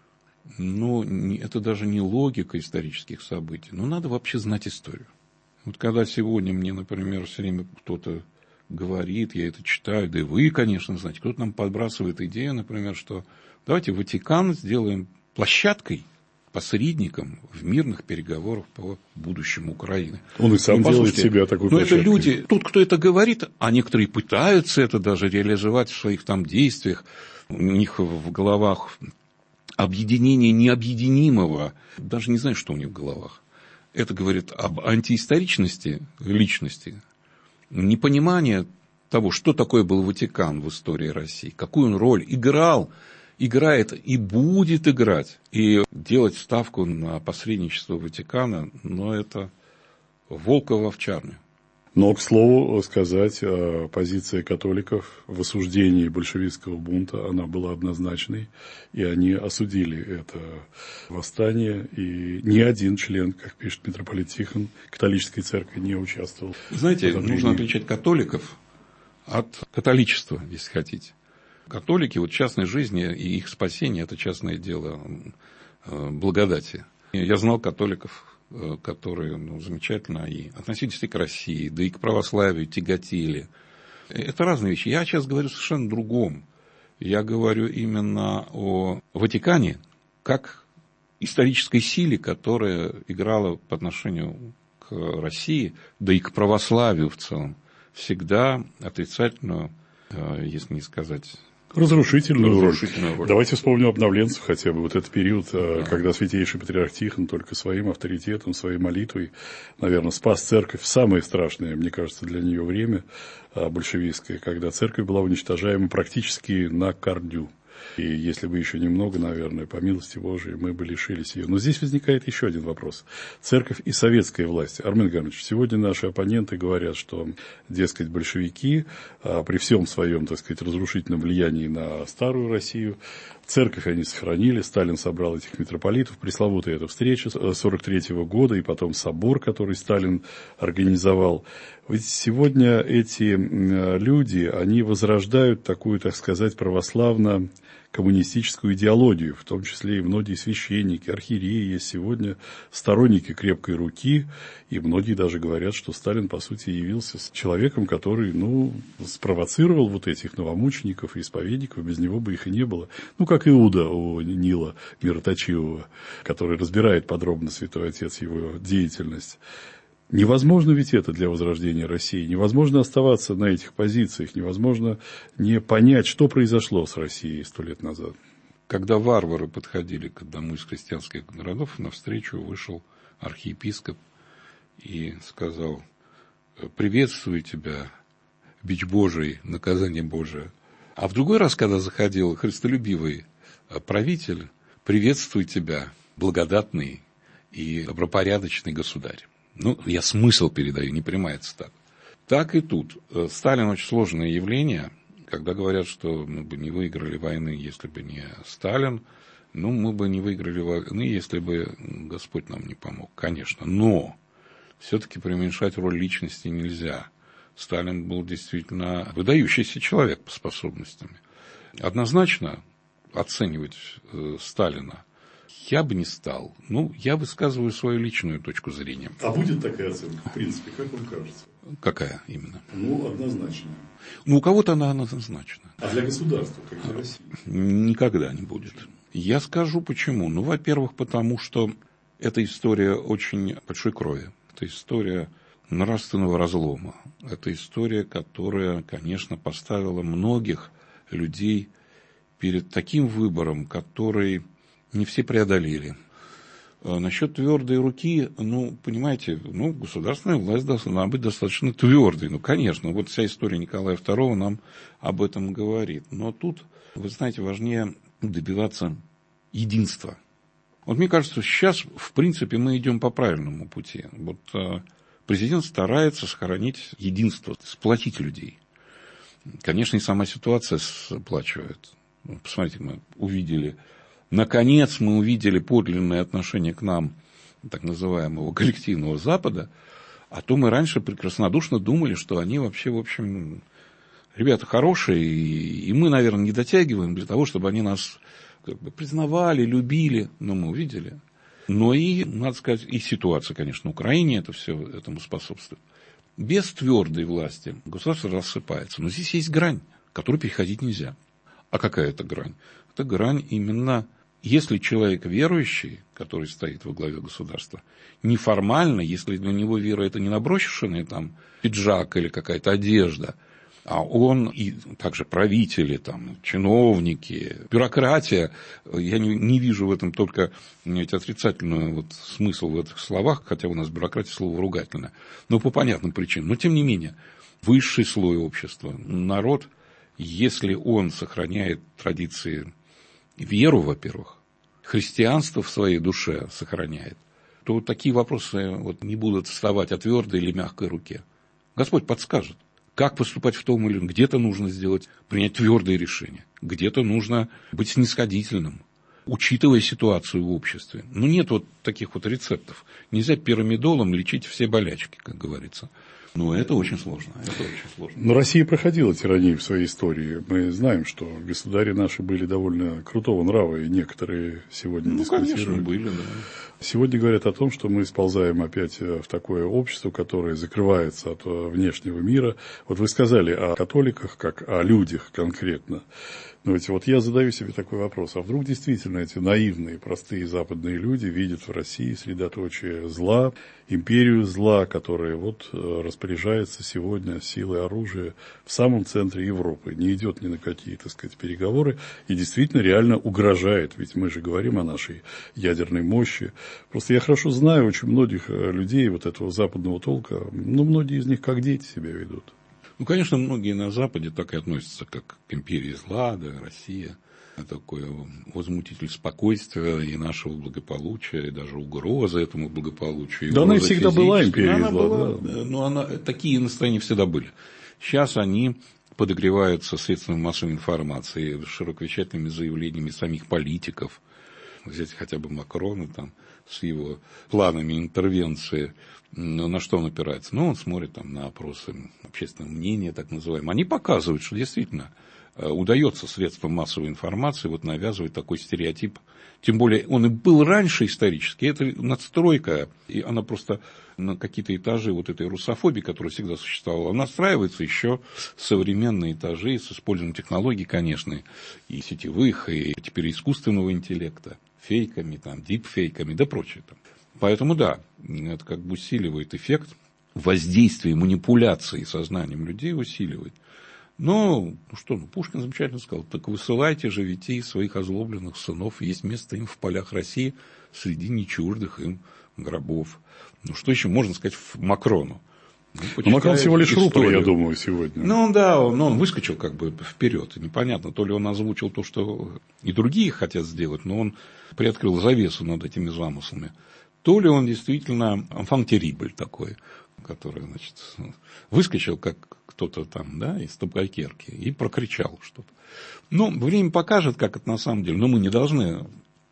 это даже не логика исторических событий, но надо вообще знать историю. Вот когда сегодня мне, например, все время кто-то говорит, я это читаю, да и вы, конечно, знаете, кто-то нам подбрасывает идею, например, что давайте Ватикан сделаем площадкой, посредником в мирных переговорах по будущему Украины. Он и сам делает себя такой площадкой. Это люди, тут кто это говорит, а некоторые пытаются это даже реализовать в своих там действиях, у них в головах объединение необъединимого, даже не знаю, что у них в головах. Это говорит об антиисторичности личности, непонимание того, что такое был Ватикан в истории России, какую он роль играет и будет играть. И делать ставку на посредничество Ватикана, это волка в овчарню. Но, к слову сказать, позиция католиков в осуждении большевистского бунта, она была однозначной, и они осудили это восстание, и ни один член, как пишет митрополит Тихон, католической церкви не участвовал. Знаете, нужно отличать католиков от католичества, если хотите. Католики, частной жизни и их спасение – это частное дело благодати. Я знал католиков, которые замечательно и относились и к России, да и к православию тяготели. Это разные вещи. Я сейчас говорю совершенно другом. Я говорю именно о Ватикане как исторической силе, которая играла по отношению к России, да и к православию в целом, всегда отрицательную, если не сказать... Разрушительную роль. Давайте вспомним обновленцев хотя бы. Вот этот период, когда святейший патриарх Тихон только своим авторитетом, своей молитвой, наверное, спас церковь в самое страшное, мне кажется, для нее время большевистское, когда церковь была уничтожаема практически на корню. И если бы еще немного, наверное, по милости Божией, мы бы лишились ее. Но здесь возникает еще один вопрос. Церковь и советская власть. Армен Ганович, сегодня наши оппоненты говорят, что, дескать, большевики при всем своем, так сказать, разрушительном влиянии на старую Россию, церковь они сохранили, Сталин собрал этих митрополитов, пресловутая эта встреча 1943 года и потом собор, который Сталин организовал. Ведь сегодня эти люди, они возрождают такую, так сказать, православно-коммунистическую идеологию, в том числе и многие священники, архиереи есть сегодня сторонники крепкой руки, и многие даже говорят, что Сталин, по сути, явился человеком, который, спровоцировал вот этих новомучеников и исповедников, без него бы их и не было. Как Иуда у Нила Мироточивого, который разбирает подробно Святой Отец его деятельность. Невозможно ведь это для возрождения России. Невозможно оставаться на этих позициях. Невозможно не понять, что произошло с Россией 100 лет назад. Когда варвары подходили к одному из христианских городов, навстречу вышел архиепископ и сказал: «Приветствую тебя, бич Божий, наказание Божие». А в другой раз, когда заходил христолюбивый правитель: «Приветствую тебя, благодатный и добропорядочный государь. Ну, я смысл передаю, не прямая цитата. Так и тут. Сталин очень сложное явление. Когда говорят, что мы бы не выиграли войны, если бы не Сталин, ну, мы бы не выиграли войны, если бы Господь нам не помог, конечно. Но все-таки преуменьшать роль личности нельзя. Сталин был действительно выдающийся человек по способностям. Однозначно оценивать Сталина я бы не стал. Ну, я высказываю свою личную точку зрения. А будет такая оценка, в принципе, как вам кажется? Какая именно? Ну, однозначная. Ну, у кого-то она однозначна. А для государства, как для России? Никогда не будет. Я скажу почему. Ну, во-первых, потому что эта история очень большой крови. Это история нравственного разлома. Это история, которая, конечно, поставила многих людей перед таким выбором, который не все преодолели. Насчет твердой руки, ну, понимаете, ну, государственная власть должна быть достаточно твердой. Ну, конечно, вот вся история Николая II нам об этом говорит. Но тут, вы знаете, важнее добиваться единства. Вот мне кажется, сейчас, в принципе, мы идем по правильному пути. Вот президент старается сохранить единство, сплотить людей. Конечно, и сама ситуация сплачивает. Посмотрите, мы увидели... Наконец мы увидели подлинное отношение к нам, так называемого коллективного Запада, а то мы раньше прекраснодушно думали, что они вообще, в общем, ребята хорошие, и мы, наверное, не дотягиваем для того, чтобы они нас как бы признавали, любили, но мы увидели. Но и, надо сказать, и ситуация, конечно, на Украине это все этому способствует. Без твердой власти государство рассыпается, но здесь есть грань, которую переходить нельзя. А какая это грань? Это грань именно... Если человек верующий, который стоит во главе государства, неформально, если для него вера это не наброшенный там пиджак или какая-то одежда, а он и также правители, там, чиновники, бюрократия, я не вижу в этом только отрицательный вот смысл в этих словах, хотя у нас бюрократия слово ругательное, но по понятным причинам. Но тем не менее, высший слой общества, народ, если он сохраняет традиции, веру, во-первых, христианство в своей душе сохраняет, то вот такие вопросы вот не будут вставать о твердой или мягкой руке. Господь подскажет, как поступать в том или ином. Где-то нужно принять твердые решения, где-то нужно быть снисходительным, учитывая ситуацию в обществе. Ну, нет вот таких вот рецептов. Нельзя пирамидолом лечить все болячки, как говорится. Но это очень сложно. Но Россия проходила тиранию в своей истории. Мы знаем, что государи наши были довольно крутого нрава, и некоторые сегодня дискутируют. Конечно, были, да. Сегодня говорят о том, что мы сползаем опять в такое общество, которое закрывается от внешнего мира. Вот вы сказали о католиках, как о людях конкретно. Но ведь вот я задаю себе такой вопрос. А вдруг действительно эти наивные, простые западные люди видят в России средоточие зла, империю зла, которая вот распоряжается сегодня силой оружия в самом центре Европы, не идет ни на какие, так сказать, переговоры и действительно реально угрожает. Ведь мы же говорим о нашей ядерной мощи. Просто я хорошо знаю очень многих людей вот этого западного толка, но многие из них как дети себя ведут. Ну, конечно, многие на Западе так и относятся, как к империи зла, да, Россия. Такой возмутитель спокойствия и нашего благополучия, и даже угроза этому благополучию. Да, она и всегда была империей зла. Да. Но такие настроения всегда были. Сейчас они подогреваются средствами массовой информации, широковещательными заявлениями самих политиков. Взять хотя бы Макрона там, с его планами интервенции. На что он опирается? Ну, он смотрит там, на опросы общественного мнения, так называемые. Они показывают, что действительно удается средствам массовой информации вот навязывать такой стереотип. Тем более, он и был раньше исторически. Это надстройка, и она просто на какие-то этажи вот этой русофобии, которая всегда существовала, настраивается еще современные этажи с использованием технологий, конечно, и сетевых, и теперь искусственного интеллекта, фейками, там, дипфейками, да прочее. Там. Поэтому, да, это как бы усиливает эффект воздействия, манипуляции сознанием людей, усиливает. Но, Пушкин замечательно сказал, так высылайте же детей своих озлобленных сынов, есть место им в полях России среди нечуждых им гробов. Ну, что еще можно сказать Макрону? Макрон всего лишь рупор, я думаю, сегодня. Ну, да, он выскочил как бы вперед. Непонятно, то ли он озвучил то, что и другие хотят сделать, но он приоткрыл завесу над этими замыслами, то ли он действительно enfant terrible такой, который, значит, выскочил, как кто-то там, да, из табакерки и прокричал что-то. Ну, время покажет, как это на самом деле. Но мы не должны,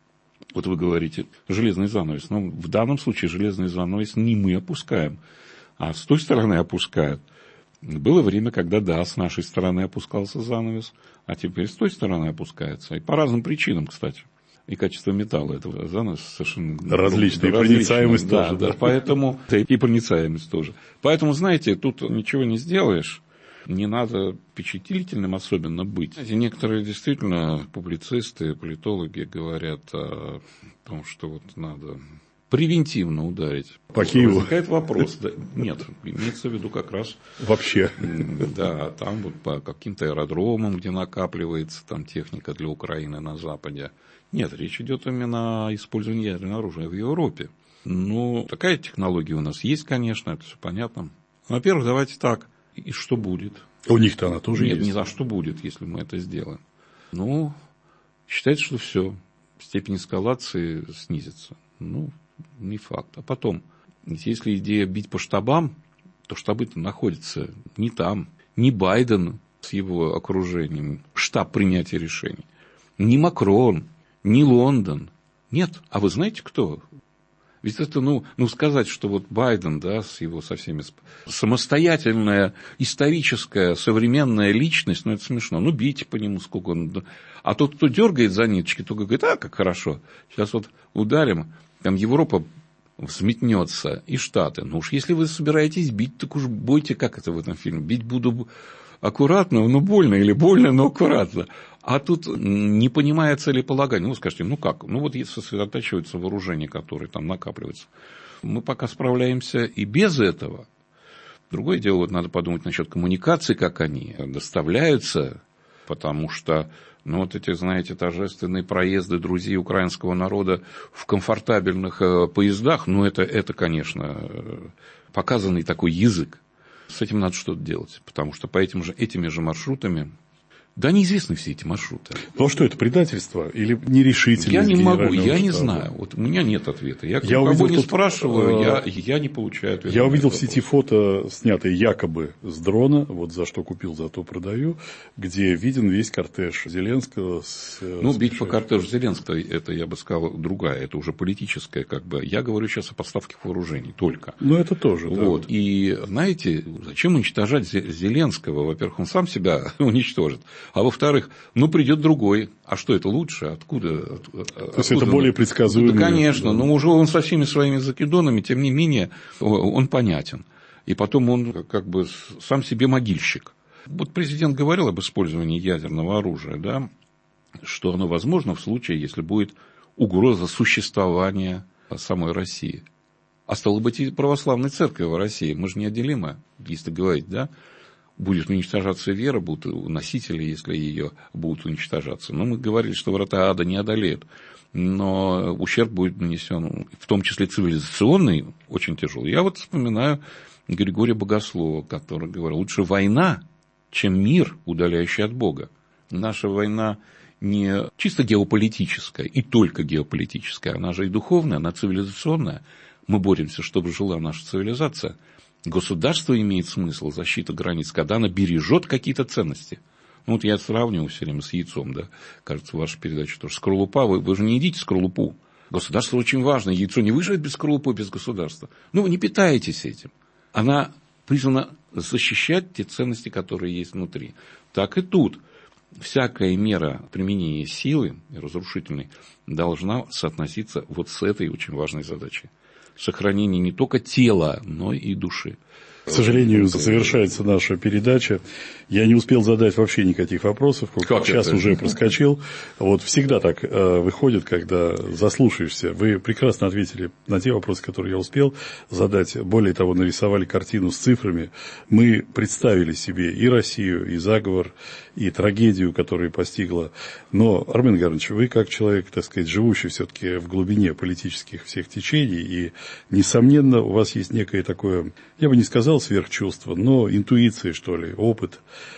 вот вы говорите, железный занавес. Но в данном случае железный занавес не мы опускаем, а с той стороны опускают. Было время, когда, да, с нашей стороны опускался занавес, а теперь с той стороны опускается. И по разным причинам, кстати. И качество металла этого занавеса совершенно различная. И проницаемость да, тоже. Да. Поэтому, и проницаемость тоже. Поэтому, знаете, тут ничего не сделаешь. Не надо впечатлительным особенно быть. Знаете, некоторые действительно публицисты, политологи говорят о том, что вот надо превентивно ударить. По Киеву. Возникает вопрос. Да, нет, имеется в виду как раз... Вообще. Да, там вот по каким-то аэродромам, где накапливается там техника для Украины на Западе. Нет, речь идет именно о использовании ядерного оружия в Европе. Ну, такая технология у нас есть, конечно, это все понятно. Во-первых, давайте так. И что будет? У них-то она тоже есть. Нет, не за что будет, если мы это сделаем. Ну, считается, что все. Степень эскалации снизится. Ну, не факт. А потом, если идея бить по штабам, то штабы-то находятся не там. Не Байден с его окружением, штаб принятия решений. Не Макрон, не Лондон. Нет. А вы знаете, кто? Ведь это, ну сказать, что вот Байден, да, с его со всеми самостоятельная, историческая, современная личность, ну, это смешно. Ну, бейте по нему сколько он. А тот, кто дергает за ниточки, только говорит, как хорошо, сейчас вот ударим, там Европа взметнется, и Штаты. Ну уж если вы собираетесь бить, так уж бойте, как это в этом фильме, бить буду аккуратно, но больно, или больно, но аккуратно. А тут, не понимая целеполагания, ну, скажите, ну как? Ну, вот если сосредотачивается вооружение, которое там накапливается. Мы пока справляемся и без этого. Другое дело, вот надо подумать насчет коммуникаций, как они доставляются, потому что, ну, вот эти, знаете, торжественные проезды друзей украинского народа в комфортабельных поездах, ну, это, конечно, показанный такой язык. С этим надо что-то делать, потому что по этими же маршрутами, да, неизвестны все эти маршруты. Ну, а что это, предательство или нерешительность? Я не могу, я не знаю. Вот у меня нет ответа. Я кого не спрашиваю, я не получаю ответа. Я увидел в сети фото, снятые якобы с дрона, вот за что купил, за то продаю, где виден весь кортеж Зеленского. Ну, бить по кортежу Зеленского, это, я бы сказал, другая, это уже политическая, как бы. Я говорю сейчас о поставке вооружений только. Ну, это тоже, вот. Да. И, знаете, зачем уничтожать Зеленского? Во-первых, он сам себя уничтожит. А во-вторых, ну, придет другой. А что, это лучше? Откуда? То есть, это более предсказуемо. Да, конечно. Да. Но уже он со всеми своими закидонами, тем не менее, он понятен. И потом он как бы сам себе могильщик. Вот президент говорил об использовании ядерного оружия, да, что оно возможно в случае, если будет угроза существования самой России. А стало быть, и православной церкви в России. Мы же неотделимы, если говорить, да. Будет уничтожаться вера, будут носители, если ее будут уничтожаться. Но мы говорили, что врата ада не одолеют. Но ущерб будет нанесен, в том числе цивилизационный, очень тяжелый. Я вот вспоминаю Григория Богослова, который говорил, лучше война, чем мир, удаляющий от Бога. Наша война не чисто геополитическая, и только геополитическая, она же и духовная, она цивилизационная. Мы боремся, чтобы жила наша цивилизация. Государство имеет смысл, защита границ, когда она бережет какие-то ценности. Ну, вот я сравниваю все время с яйцом, да. Кажется, ваша передача тоже. Скорлупа, вы же не едите скорлупу. Государство очень важно. Яйцо не выживет без скорлупы, без государства. Ну, вы не питаетесь этим. Она призвана защищать те ценности, которые есть внутри. Так и тут. Всякая мера применения силы разрушительной должна соотноситься вот с этой очень важной задачей. Сохранение не только тела, но и души. К сожалению, завершается наша передача. Я не успел задать вообще никаких вопросов. Как час это? Уже проскочил. Вот всегда так выходит, когда заслушаешься. Вы прекрасно ответили на те вопросы, которые я успел задать. Более того, нарисовали картину с цифрами. Мы представили себе и Россию, и заговор, и трагедию, которая постигла. Но, Армен Гарович, вы как человек, так сказать, живущий все-таки в глубине политических всех течений, и, несомненно, у вас есть некое такое, я бы не сказал сверхчувство, но интуиция, что ли, опыт.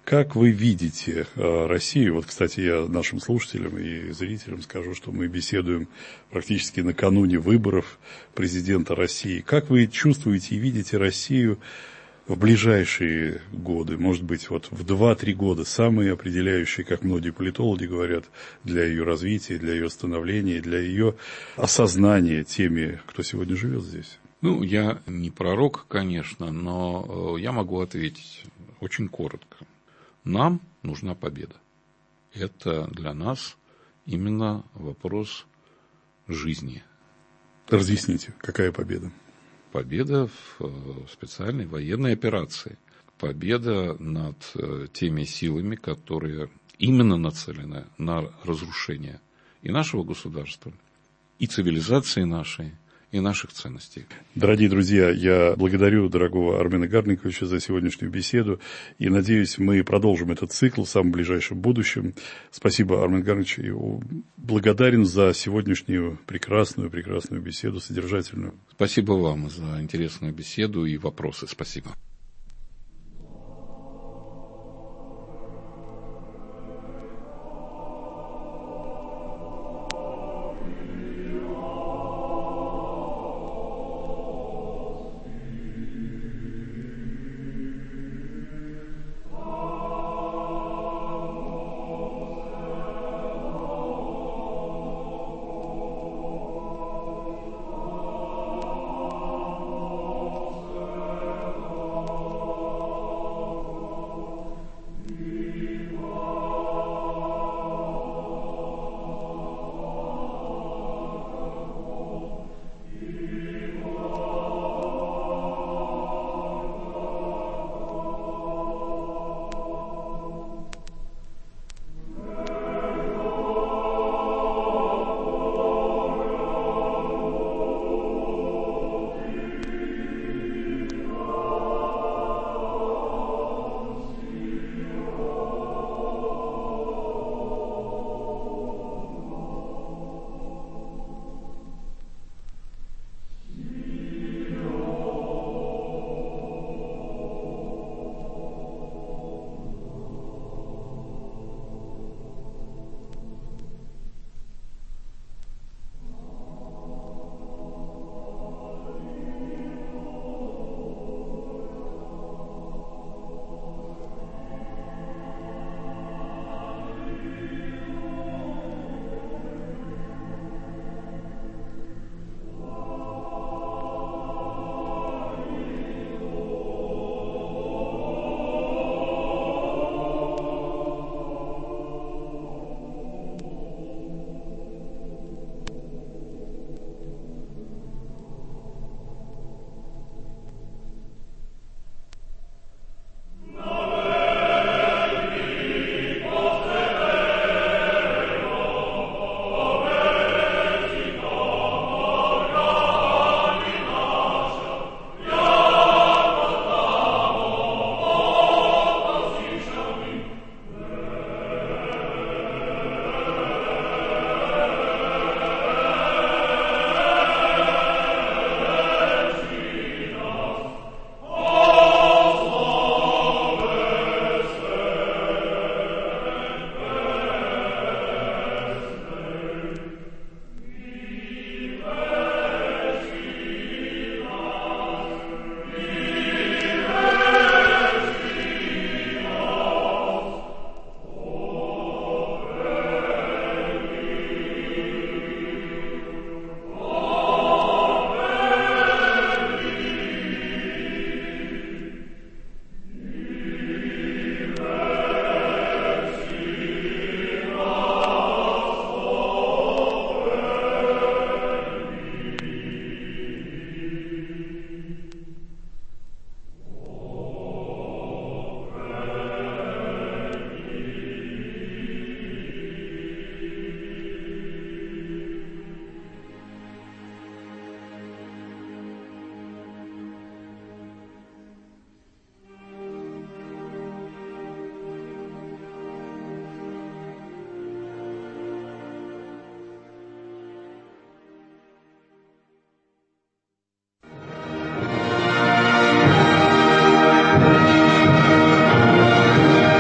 Как вы видите Россию? Вот, кстати, я нашим слушателям и зрителям скажу, что мы беседуем практически накануне выборов президента России. Как вы чувствуете и видите Россию в ближайшие годы, может быть, вот в 2-3 года, самые определяющие, как многие политологи говорят, для ее развития, для ее становления, для ее осознания теми, кто сегодня живет здесь? Ну, я не пророк, конечно, но я могу ответить очень коротко. Нам нужна победа. Это для нас именно вопрос жизни. Разъясните, какая победа? Победа в специальной военной операции. Победа над теми силами, которые именно нацелены на разрушение и нашего государства, и цивилизации нашей, и наших ценностей. Дорогие друзья, я благодарю дорогого Армена Гарниковича за сегодняшнюю беседу и надеюсь, мы продолжим этот цикл в самом ближайшем будущем. Спасибо, Армен Гарникович, и благодарен за сегодняшнюю прекрасную беседу, содержательную. Спасибо вам за интересную беседу и вопросы. Спасибо.